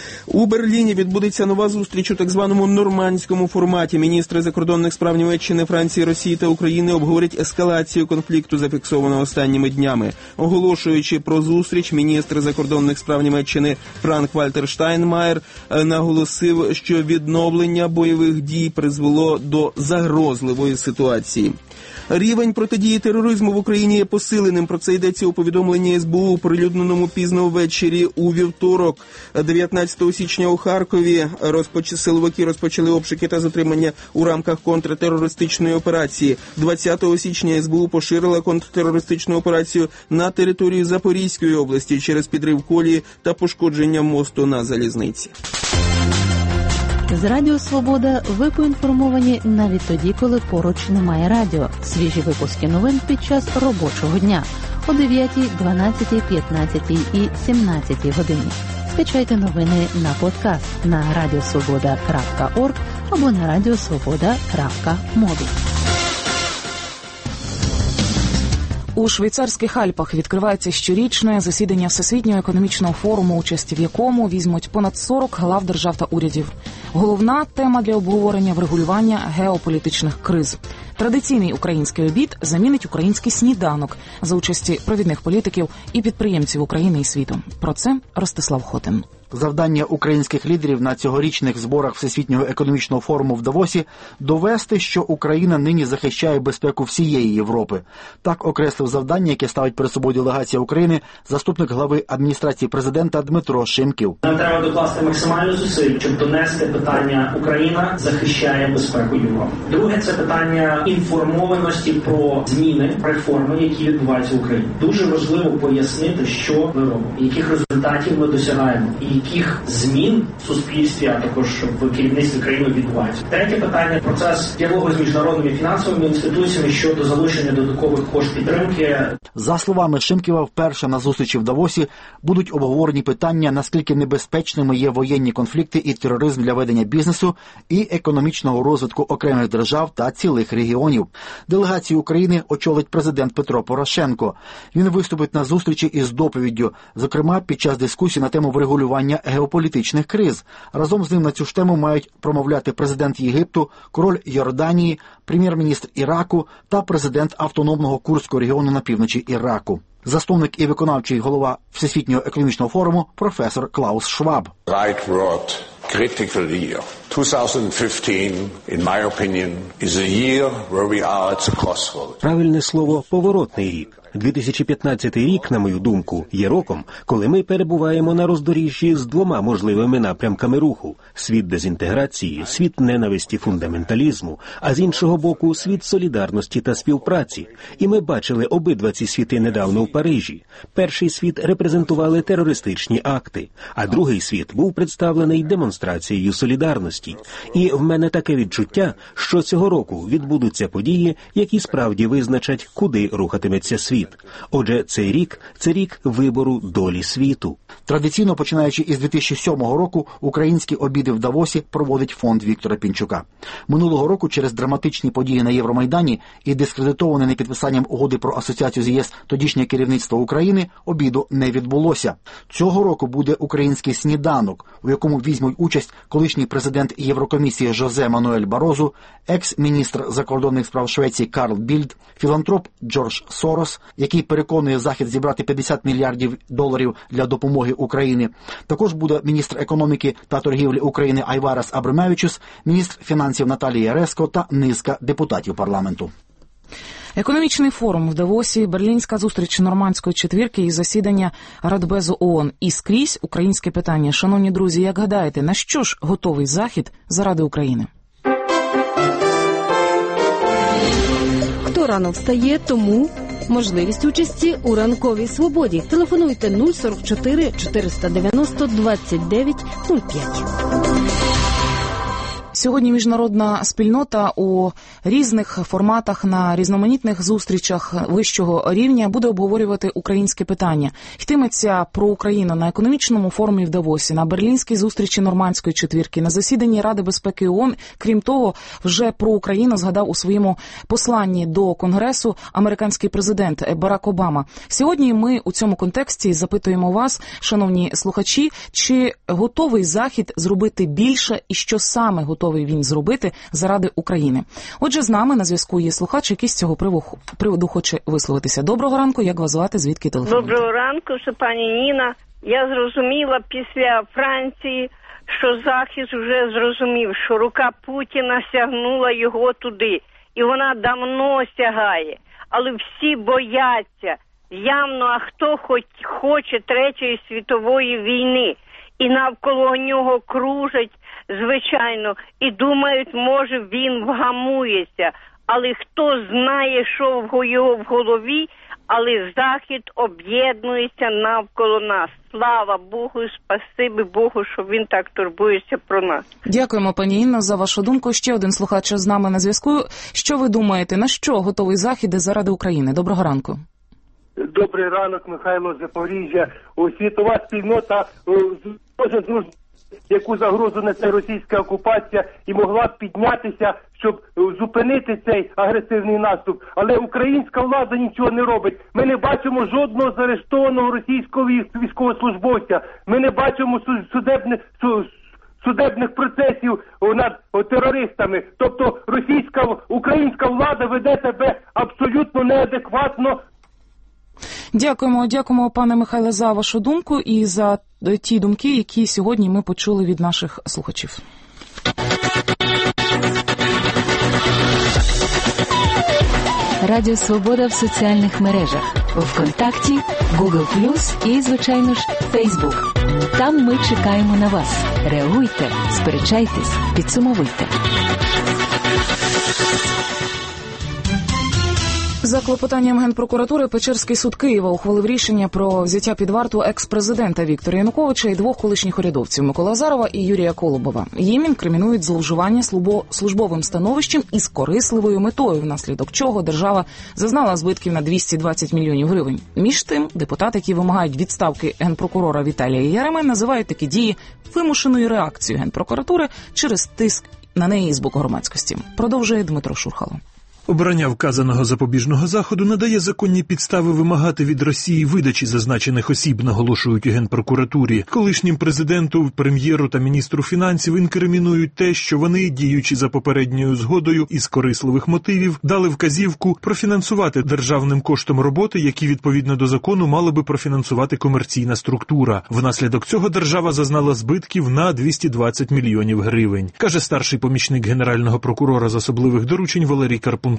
У Берліні відбудеться нова зустріч у так званому нормандському форматі. Міністри закордонних справ Німеччини, Франції, Росії та України обговорять ескалацію конфлікту, зафіксованого останніми днями. Оголошуючи про зустріч, міністр закордонних справ Німеччини Франк-Вальтер Штайнмаєр наголосив, що відновлення бойових дій призвело до загрозливої ситуації. Рівень протидії тероризму в Україні є посиленим. Про це йдеться у повідомленні ес бе у, оприлюдненому пізно ввечері у вівторок. дев'ятнадцятого січня у Харкові розпоч... силовики розпочали обшуки та затримання у рамках контртерористичної операції. двадцятого січня ес бе у поширила контртерористичну операцію на території Запорізької області через підрив колії та пошкодження мосту на залізниці. З Радіо Свобода ви поінформовані навіть тоді, коли поруч немає радіо. Свіжі випуски новин під час робочого дня о дев'ятій, дванадцятій, п'ятнадцятій і сімнадцятій годині. Скачайте новини на подкаст на радіосвобода крапка орг або на радіосвобода крапка мобі. У швейцарських Альпах відкривається щорічне засідання Всесвітнього економічного форуму, участі в якому візьмуть понад сорок глав держав та урядів. Головна тема для обговорення – врегулювання геополітичних криз. Традиційний український обід замінить український сніданок за участі провідних політиків і підприємців України і світу. Про це Ростислав Хотин. Завдання українських лідерів на цьогорічних зборах Всесвітнього економічного форуму в Давосі – довести, що Україна нині захищає безпеку всієї Європи. Так окреслив завдання, яке ставить перед собою делегація України, заступник глави адміністрації президента Дмитро Шимків. Нам треба докласти максимально зусиль, щоб донести питання «Україна захищає безпеку Європи». Друге – це питання інформованості про зміни, реформи, які відбуваються в Україні. Дуже важливо пояснити, що ми робимо, яких результатів ми досягаємо. І яких змін в суспільстві, а також в керівництві країни відбуваються. Третє питання – процес діалогу з міжнародними фінансовими інституціями щодо залучення додаткових коштів підтримки. За словами Шимківа, вперше на зустрічі в Давосі будуть обговорені питання, наскільки небезпечними є воєнні конфлікти і тероризм для ведення бізнесу і економічного розвитку окремих держав та цілих регіонів. Делегацію України очолить президент Петро Порошенко. Він виступить на зустрічі із доповіддю, зокрема під час дискусії на тему врегулювання геополітичних криз. Разом з ним на цю ж тему мають промовляти президент Єгипту, король Йорданії, прем'єр-міністр Іраку та президент автономного Курдського регіону на півночі Іраку. Засновник і виконавчий голова Всесвітнього економічного форуму професор Клаус Шваб. Right word, critical year. twenty fifteen, in my opinion, is a year where we are at the crossroads. Правильне слово – поворотний рік. дві тисячі п'ятнадцятий рік, на мою думку, є роком, коли ми перебуваємо на роздоріжжі з двома можливими напрямками руху – світ дезінтеграції, світ ненависті фундаменталізму, а з іншого боку – світ солідарності та співпраці. І ми бачили обидва ці світи недавно в Парижі. Перший світ репрезентували терористичні акти, а другий світ був представлений демонстрацією солідарності. І в мене таке відчуття, що цього року відбудуться події, які справді визначать, куди рухатиметься світ. Отже, цей рік – це рік вибору долі світу. Традиційно, починаючи із дві тисячі сьомого року, українські обіди в Давосі проводить фонд Віктора Пінчука. Минулого року через драматичні події на Євромайдані і дискредитоване непідписанням угоди про асоціацію з ЄС тодішнє керівництво України обіду не відбулося. Цього року буде український сніданок, у якому візьмуть участь колишній президент Єврокомісії Жозе Мануель Барозу, екс-міністр закордонних справ Швеції Карл Більд, філантроп Джордж Сорос, який переконує Захід зібрати п'ятдесят мільярдів доларів для допомоги Україні. Також буде міністр економіки та торгівлі України Айварас Абромевичус, міністр фінансів Наталія Реско та низка депутатів парламенту. Економічний форум в Давосі, берлінська зустріч нормандської четвірки і засідання Радбезу ООН. І скрізь українське питання. Шановні друзі, як гадаєте, на що ж готовий Захід заради України? Хто рано встає, тому можливість участі у ранковій свободі. Телефонуйте нуль сорок чотири чотириста дев'яносто двадцять дев'ять нуль п'ять. Сьогодні міжнародна спільнота у різних форматах на різноманітних зустрічах вищого рівня буде обговорювати українське питання. Йтиметься про Україну на економічному форумі в Давосі, на берлінській зустрічі нормандської четвірки, на засіданні Ради безпеки ООН. Крім того, вже про Україну згадав у своєму посланні до Конгресу американський президент Барак Обама. Сьогодні ми у цьому контексті запитуємо вас, шановні слухачі, чи готовий Захід зробити більше і що саме готовий він зробити заради України. Отже, з нами на зв'язку є слухач, який з цього приводу хоче висловитися. Доброго ранку, як вас звати, звідки телефонуєте? Доброго ранку, що пані Ніна. Я зрозуміла після Франції, що Захід вже зрозумів, що рука Путіна сягнула його туди. І вона давно сягає. Але всі бояться явно, а хто хоч хоче Третьої світової війни. І навколо нього кружать, звичайно, і думають, може він вгамується. Але хто знає, що в його в голові, але Захід об'єднується навколо нас. Слава Богу, спасибі Богу, що він так турбується про нас. Дякуємо, пані Інно, за вашу думку. Ще один слухач з нами на зв'язку. Що ви думаєте, на що готовий Захід заради України? Доброго ранку. Добрий ранок, Михайло, Запоріжжя. Світова спільнота може зрозуміти, яку загрозу несе російська окупація, і могла б піднятися, щоб зупинити цей агресивний наступ. Але українська влада нічого не робить. Ми не бачимо жодного заарештованого російського військовослужбовця. Ми не бачимо судебних, судебних процесів над терористами. Тобто російська, українська влада веде себе абсолютно неадекватно. Дякуємо, дякуємо, пане Михайле, за вашу думку і за ті думки, які сьогодні ми почули від наших слухачів. Радіо Свобода в соціальних мережах. ВКонтакті, Google плюс і, звичайно ж, Фейсбук. Там ми чекаємо на вас. Реагуйте, сперечайтесь, підсумовуйте. За клопотанням Генпрокуратури Печерський суд Києва ухвалив рішення про взяття під варту екс-президента Віктора Януковича і двох колишніх урядовців Миколи Азарова і Юрія Колобова. Їм інкримінують зловживання службовим становищем із корисливою метою, внаслідок чого держава зазнала збитків на двісті двадцять мільйонів гривень. Між тим, депутати, які вимагають відставки генпрокурора Віталія Яреми, називають такі дії вимушеною реакцією Генпрокуратури через тиск на неї з боку громадськості. Продовжує Дмитро Шурхало. Обрання вказаного запобіжного заходу надає законні підстави вимагати від Росії видачі зазначених осіб, наголошують у Генпрокуратурі. Колишнім президенту, прем'єру та міністру фінансів інкримінують те, що вони, діючи за попередньою згодою із корисливих мотивів, дали вказівку профінансувати державним коштом роботи, які відповідно до закону мала би профінансувати комерційна структура. Внаслідок цього держава зазнала збитків на двісті двадцять мільйонів гривень, каже старший помічник генерального прокурора з особливих доручень Валерій Карпунцов.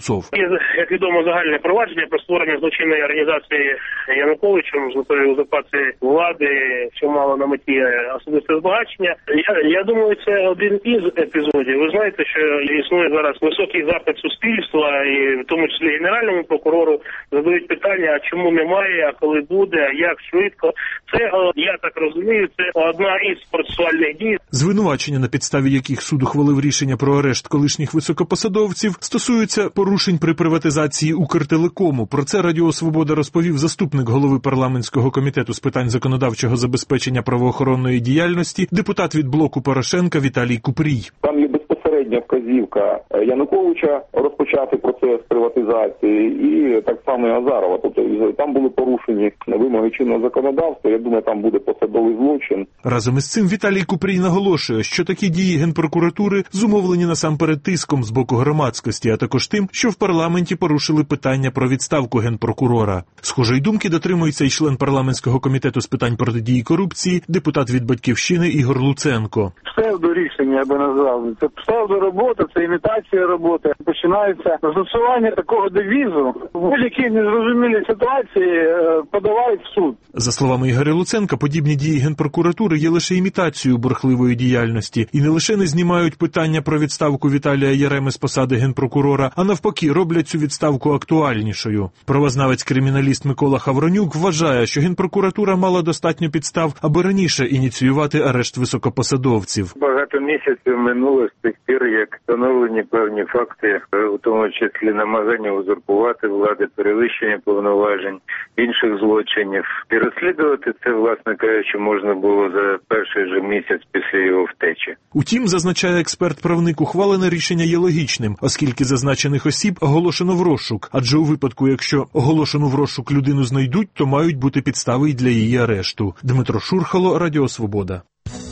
Як відомо, загальне провадження про створення злочинної організації Януковичем з метою узурпації влади, що мало на меті особисте збагачення. Я, я думаю, це один із епізодів. Ви знаєте, що існує зараз високий запит суспільства, і в тому числі генеральному прокурору задають питання, а чому немає, а коли буде, а як швидко. Це, я так розумію, це одна із процесуальних дій. Звинувачення, на підставі яких суд ухвалив рішення про арешт колишніх високопосадовців, стосуються порушень при приватизації Укртелекому. Про це Радіо Свобода розповів заступник голови парламентського комітету з питань законодавчого забезпечення правоохоронної діяльності, депутат від блоку Порошенка Віталій Купрій. Там є безпосередня вказівка Януковича розпочати процес приватизації і так само і Азарова. Тобто там були порушені вимоги чинного законодавства. Я думаю, там буде посадовий злочин. Разом із цим Віталій Купрій наголошує, що такі дії Генпрокуратури зумовлені насамперед тиском з боку громадськості, а також тим, що в парламенті порушили питання про відставку генпрокурора. Схожої думки дотримується і член парламентського комітету з питань протидії корупції, депутат від «Батьківщини» Ігор Луценко. Псевдорішення, я би назвав. Це псевдоробота, це імітація роботи. Починається застосування такого девізу. В будь-якій незрозумілій ситуації подавають в суд. За словами Ігоря Луценка, подібні дії Генпрокуратури є лише імітацією бурхливої діяльності і не лише не знімають питання про відставку Віталія Яреми з посади генпрокурора, а навпаки роблять цю відставку актуальнішою. Правознавець-криміналіст Микола Хавронюк вважає, що Генпрокуратура мала достатньо підстав, аби раніше ініціювати арешт високопосадовців. Багато місяців минуло з тих пір, як встановлені певні факти, у тому числі намагання узурпувати влади, перевищення повноважень, інших злочинів. І розслідувати це, власне кажучи, можна було за перший же місяць після його втечі. Утім, зазначає експерт-правник, ухвалене рішення є логічним, оскільки зазначених осіб оголошено в розшук. Адже у випадку, якщо оголошену в розшук людину знайдуть, то мають бути підстави й для її арешту. Дмитро Шурхало, Радіо Свобода.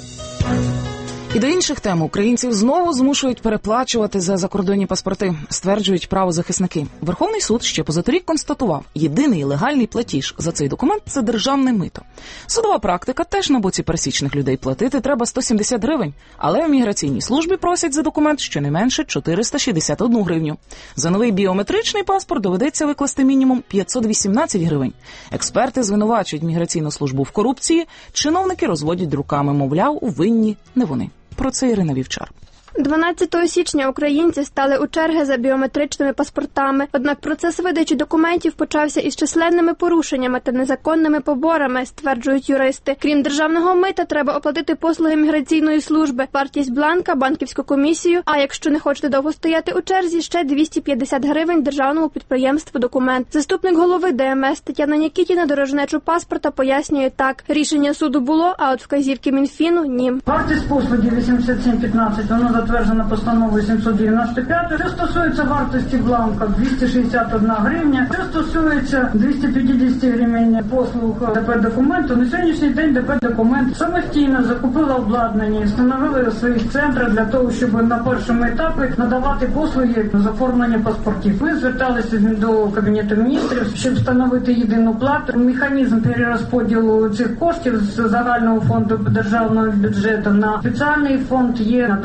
І до інших тем українців знову змушують переплачувати за закордонні паспорти, стверджують правозахисники. Верховний суд ще позаторік констатував, єдиний легальний платіж за цей документ – це державне мито. Судова практика теж на боці пересічних людей. Платити треба сто сімдесят гривень, але в міграційній службі просять за документ щонайменше чотириста шістдесят одну гривню. За новий біометричний паспорт доведеться викласти мінімум п'ятсот вісімнадцять гривень. Експерти звинувачують міграційну службу в корупції, чиновники розводять руками, мовляв, винні не вони. Про це Ірина Вівчар. дванадцятого січня українці стали у черги за біометричними паспортами. Однак процес видачі документів почався із численними порушеннями та незаконними поборами, стверджують юристи. Крім державного мита, треба оплатити послуги міграційної служби, вартість бланка, банківську комісію, а якщо не хочете довго стояти у черзі, ще двісті п'ятдесят гривень державному підприємству «Документ». Заступник голови Де Ем Ес Тетяна Нікітіна дорожнечу паспорта пояснює так. Рішення суду було, а от вказівки Мінфіну – ні. Вартість послуги вісімдесят сім п'ятнадцять, воно затверджена постановою сімсот дев'яносто п'ять. Що стосується вартості бланка двісті шістдесят одна гривня, що стосується двісті п'ятдесят гривень послуг Д П документу, на сьогоднішній день Д П документ самостійно закупила обладнання і встановили у своїх центрах для того, щоб на першому етапі надавати послуги з оформлення паспортів. Ми зверталися до Кабінету міністрів, щоб встановити єдину плату. Механізм перерозподілу цих коштів з загального фонду державного бюджету на спеціальний фонд є, на думку міністрів.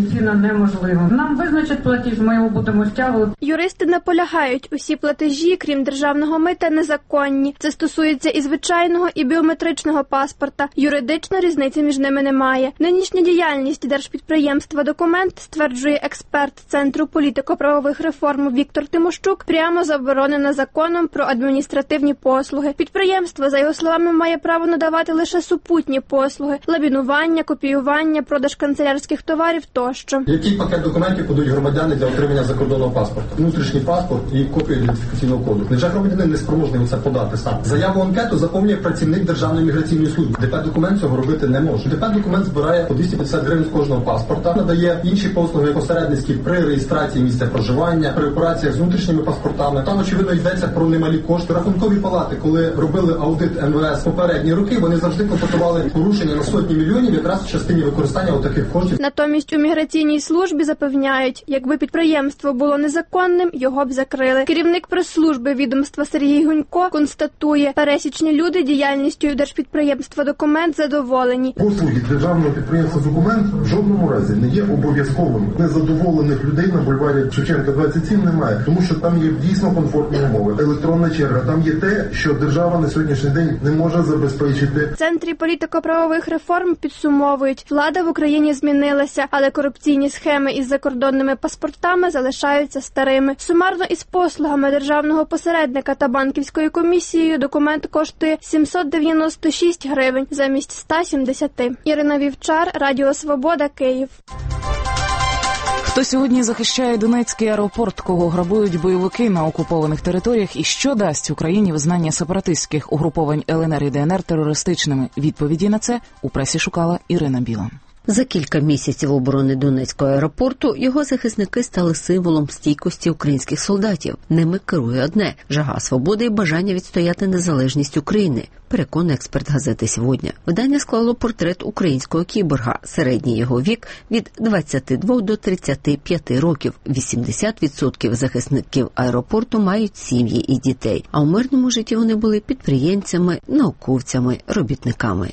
самостійно неможливо. Нам визначать платіж, ми його будемо стягувати. Юристи наполягають, усі платежі, крім державного мита, незаконні. Це стосується і звичайного, і біометричного паспорта. Юридично різниці між ними немає. Нинішня діяльність держпідприємства «Документ», стверджує експерт Центру політико-правових реформ Віктор Тимощук, прямо заборонена законом про адміністративні послуги. Підприємство, за його словами, має право надавати лише супутні послуги – ламінування, копіювання, продаж канцелярських товарів тощо. Який пакет документів подають громадяни для отримання закордонного паспорта? Внутрішній паспорт і копію ідентифікаційного коду. Невже громадянин не спроможний це подати сам? Заяву анкету заповнює працівник Державної міграційної служби. ДП-документ цього робити не може. ДП-документ збирає по двісті п'ятдесят гривень з кожного паспорта, надає інші послуги посередницькі при реєстрації місця проживання, при операціях з внутрішніми паспортами. Там, очевидно, йдеться про немалі кошти. Рахункові палати, коли робили аудит ем ве ес попередні роки, вони завжди констатували порушення на сотні мільйонів якраз в частині використання отаких коштів. Натомість у міграційній службі запевняють, якби підприємство було незаконним, його б закрили. Керівник прес-служби відомства Сергій Гунько констатує, пересічні люди діяльністю держпідприємства «Документ» задоволені. Послуги державного підприємства «Документ» в жодному разі не є обов'язковими. Незадоволених людей на бульварі Шевченка двадцять сім немає, тому що там є дійсно комфортні умови. Електронна черга, там є те, що держава на сьогоднішній день не може забезпечити. В Центрі політико-правових реформ підсумовують, влада в Україні змінилася, але корупційні схеми із закордонними паспортами залишаються старими. Сумарно із послугами державного посередника та банківською комісією «Документ» коштує сімсот дев'яносто шість гривень замість ста сімдесяти. Ірина Вівчар, Радіо Свобода, Київ. Хто сьогодні захищає Донецький аеропорт, кого грабують бойовики на окупованих територіях і що дасть Україні визнання сепаратистських угруповань ел ен ер і де ен ер терористичними? Відповіді на це у пресі шукала Ірина Біла. За кілька місяців оборони Донецького аеропорту його захисники стали символом стійкості українських солдатів. Ними керує одне – жага свободи і бажання відстояти незалежність України, переконує експерт газети «Сьогодні». Видання склало портрет українського кіборга. Середній його вік – від двадцяти двох до тридцяти п'яти років. вісімдесят відсотків захисників аеропорту мають сім'ї і дітей. А у мирному житті вони були підприємцями, науковцями, робітниками.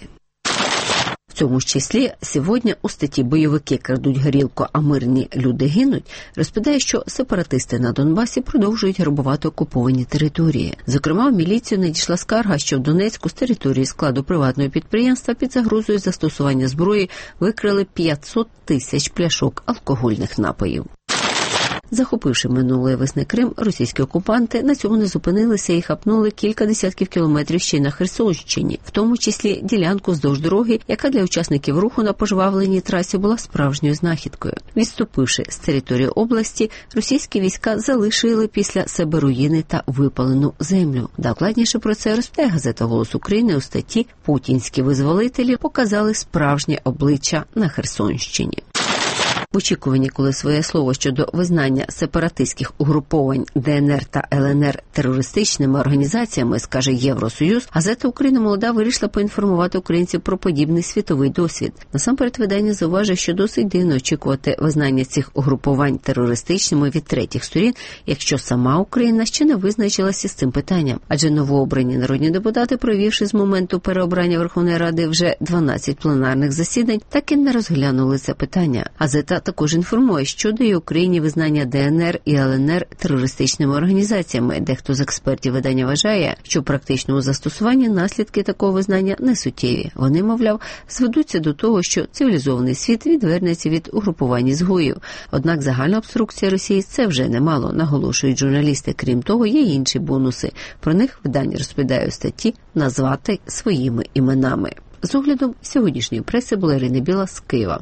В цьому ж числі сьогодні у статті «Бойовики крадуть горілку, а мирні люди гинуть» розповідає, що сепаратисти на Донбасі продовжують грабувати окуповані території. Зокрема, в міліцію надійшла скарга, що в Донецьку з території складу приватного підприємства під загрозою застосування зброї викрали п'ятсот тисяч пляшок алкогольних напоїв. Захопивши минулої весни Крим, російські окупанти на цьому не зупинилися і хапнули кілька десятків кілометрів ще й на Херсонщині, в тому числі ділянку вздовж дороги, яка для учасників руху на пожвавленій трасі була справжньою знахідкою. Відступивши з території області, російські війська залишили після себе руїни та випалену землю. Докладніше про це розповідає газета «Голос України» у статті «Путінські визволителі показали справжнє обличчя на Херсонщині». В очікуванні, коли своє слово щодо визнання сепаратистських угруповань де ен ер та ел ен ер терористичними організаціями скаже Євросоюз, газета «Україна молода» вирішила поінформувати українців про подібний світовий досвід. Насамперед видання зауважує, що досить дивно очікувати визнання цих угрупувань терористичними від третіх сторін, якщо сама Україна ще не визначилася з цим питанням. Адже новообрані народні депутати, провівши з моменту переобрання Верховної Ради вже дванадцять пленарних засідань, так і не розглянули це питання. Газета також інформує, що дає Україні визнання де ен ер і ел ен ер терористичними організаціями. Дехто з експертів видання вважає, що в практичному застосуванні наслідки такого визнання не суттєві. Вони, мовляв, зведуться до того, що цивілізований світ відвернеться від угрупувань ізгоїв. Однак загальна обструкція Росії – це вже немало, наголошують журналісти. Крім того, є й інші бонуси. Про них видання розповідає у статті «Назвати своїми іменами». З оглядом сьогоднішньої преси була Ірина Біла з Києва.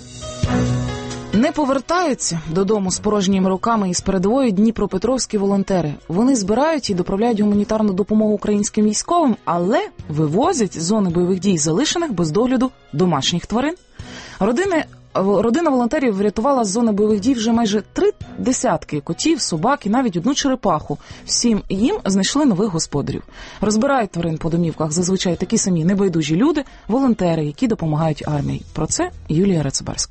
Не повертаються додому з порожніми руками із передової дніпропетровські волонтери. Вони збирають і доправляють гуманітарну допомогу українським військовим, але вивозять з зони бойових дій залишених без догляду домашніх тварин. Родини Родина волонтерів врятувала з зони бойових дій вже майже три десятки котів, собак і навіть одну черепаху. Всім їм знайшли нових господарів. Розбирають тварин по домівках зазвичай такі самі небайдужі люди, волонтери, які допомагають армії. Про це Юлія Рацибарська.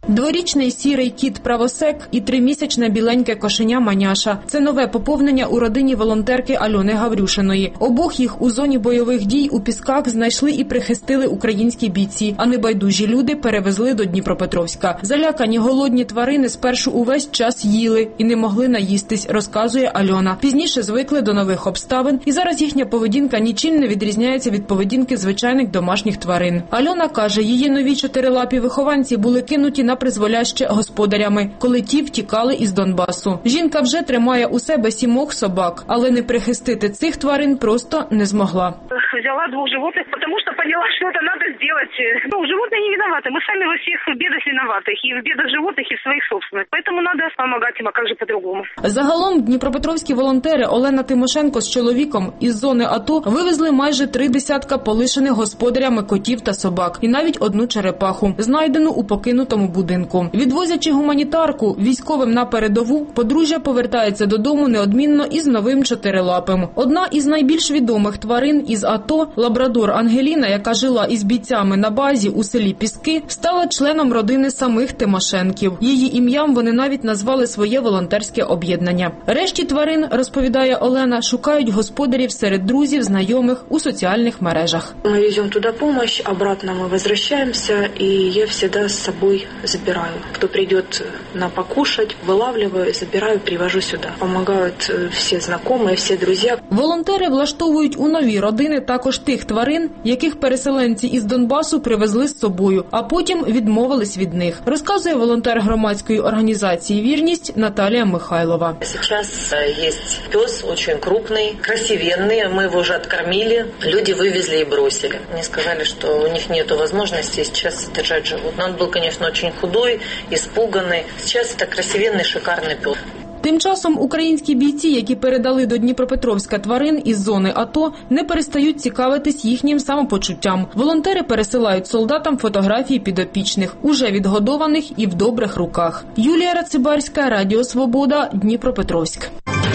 Дворічний сірий кіт Правосек і тримісячне біленьке кошеня Маняша – це нове поповнення у родині волонтерки Альони Гаврюшиної. Обох їх у зоні бойових дій у Пісках знайшли і прихистили українські бійці, а небайдужі люди перевезли до Дніпропетровська. Залякані голодні тварини спершу увесь час їли і не могли наїстись, розказує Альона. Пізніше звикли до нових обставин, і зараз їхня поведінка нічим не відрізняється від поведінки звичайних домашніх тварин. Альона каже, її нові чотирилапі вихованці були кинуті на призволяще господарями, коли ті втікали із Донбасу. Жінка вже тримає у себе сімох собак, але не прихистити цих тварин просто не змогла. Взяла двух животных, потому что поняла, что это надо сделать. Ну, животные не виноваты. Мы сами во всех бедах виноваты. И в бедах животных, и в своих собственных. Поэтому надо помогать им, а как же по-другому. Загалом дніпропетровські волонтери Олена Тимошенко з чоловіком із зони АТО вивезли майже три десятка полишених господарями котів та собак. І навіть одну черепаху, знайдену у покинутому будинку. Відвозячи гуманітарку військовим на передову, подружжя повертається додому неодмінно із новим чотирилапим. Одна із найбільш відомих тварин із АТО, лабрадор Ангеліна, яка жила із бійцями на базі у селі Піски, стала членом родини самих Тимошенків. Її ім'ям вони навіть назвали своє волонтерське об'єднання. Решті тварин, розповідає Олена, шукають господарів серед друзів, знайомих у соціальних мережах. Ми веземо туди допомогу, обратно ми повертаємося, і я завжди з собою забираю. Хто прийде на покушати, вилавлюю, забираю, привожу сюди. Допомагають всі знайомі, всі друзі. Волонтери влаштовують у нові родини також тих тварин, яких переселенці із Донбасу привезли з собою, а потім відмовились від них, розказує волонтер громадської організації «Вірність» Наталія Михайлова. Зараз є пес, дуже крупний, красивенний, ми його вже відкормили, люди вивезли і бросили. Вони сказали, що у них немає можливості зараз держати животних. Він був, звісно, дуже худой, испуганий. Зараз це красивенний, шикарний пес. Тим часом українські бійці, які передали до Дніпропетровська тварин із зони АТО, не перестають цікавитись їхнім самопочуттям. Волонтери пересилають солдатам фотографії підопічних, уже відгодованих і в добрих руках. Юлія Рацибарська, Радіо Свобода, Дніпропетровськ.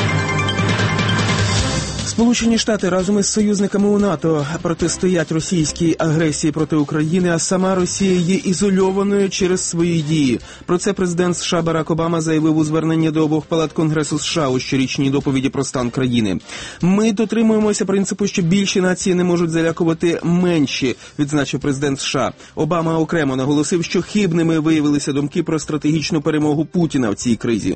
Сполучені Штати разом із союзниками у НАТО протистоять російській агресії проти України, а сама Росія є ізольованою через свої дії. Про це президент США Барак Обама заявив у зверненні до обох палат Конгресу США у щорічній доповіді про стан країни. «Ми дотримуємося принципу, що більші нації не можуть залякувати менші», відзначив президент США. Обама окремо наголосив, що хибними виявилися думки про стратегічну перемогу Путіна в цій кризі.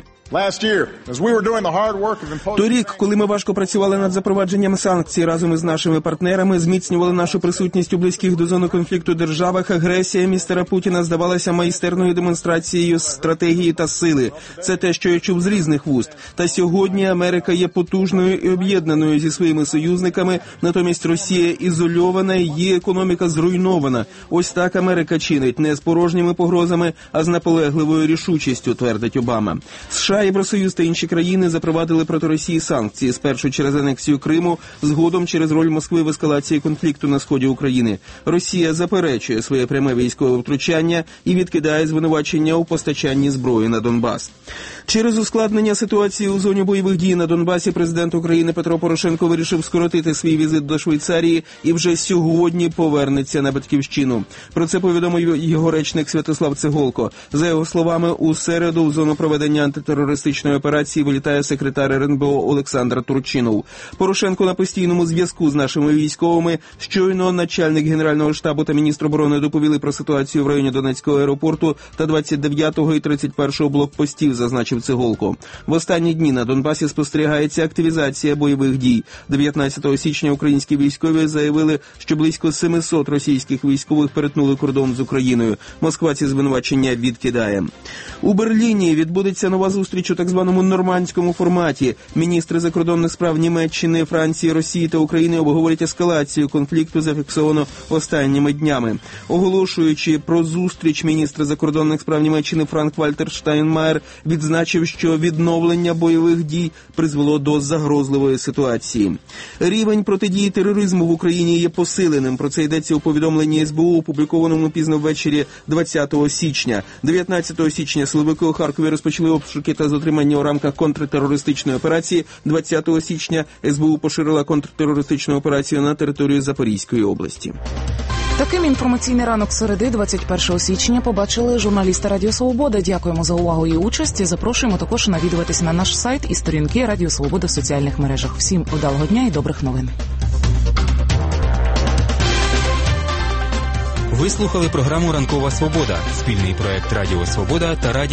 Торік, коли ми важко працювали над запровадженням санкцій разом із нашими партнерами, зміцнювали нашу присутність у близьких до зони конфлікту державах, агресія містера Путіна здавалася майстерною демонстрацією стратегії та сили. Це те, що я чув з різних вуст. Та сьогодні Америка є потужною і об'єднаною зі своїми союзниками, натомість Росія ізольована, її економіка зруйнована. Ось так Америка чинить, не з порожніми погрозами, а з наполегливою рішучістю, твердить Обама. США, Євросоюз та інші країни запровадили проти Росії санкції, спершу через анексію Криму, згодом через роль Москви в ескалації конфлікту на сході України. Росія заперечує своє пряме військове втручання і відкидає звинувачення у постачанні зброї на Донбас. Через ускладнення ситуації у зоні бойових дій на Донбасі президент України Петро Порошенко вирішив скоротити свій візит до Швейцарії і вже сьогодні повернеться на Батьківщину. Про це повідомив його речник Святослав Цеголко. За його словами, у середу в зону проведення антитерористичної операції вилітає секретар ер ен бе о Олександр Турчинов. Порошенко на постійному зв'язку з нашими військовими. Щойно начальник Генерального штабу та міністр оборони доповіли про ситуацію в районі Донецького аеропорту та двадцять дев'ятого і тридцять першого блокпостів, зазначив Цеголко. В останні дні на Донбасі спостерігається активізація бойових дій. дев'ятнадцятого січня українські військові заявили, що близько сімсот російських військових перетнули кордон з Україною. Москва ці звинувачення відкидає. У Берліні відбудеться нова зустріч у так званому нормандському форматі. Міністри закордонних справ Німеччини, Франції, Росії та України обговорять ескалацію конфлікту, зафіксовано останніми днями. Оголошуючи про зустріч, міністр закордонних справ Німеччини Франк-Вальтер Штайнмаєр відзначив, що відновлення бойових дій призвело до загрозливої ситуації. Рівень протидії тероризму в Україні є посиленим. Про це йдеться у повідомленні ес бе у, опублікованому пізно ввечері двадцятого січня. дев'ятнадцятого січня силовики у Харкові розпочали обшуки та затримання у рамках контртерористичної операції. двадцятого січня ес бе у поширила контртерористичну операцію на територію Запорізької області. Таким інформаційний ранок середи, двадцять першого січня, побачили журналісти Радіо Свобода. Дякуємо за увагу і участь. Запрошуємо також навідуватися на наш сайт і сторінки Радіо Свобода в соціальних мережах. Всім удалого дня і добрих новин. Ви слухали програму «Ранкова Свобода» – спільний проект Радіо Свобода та Радіо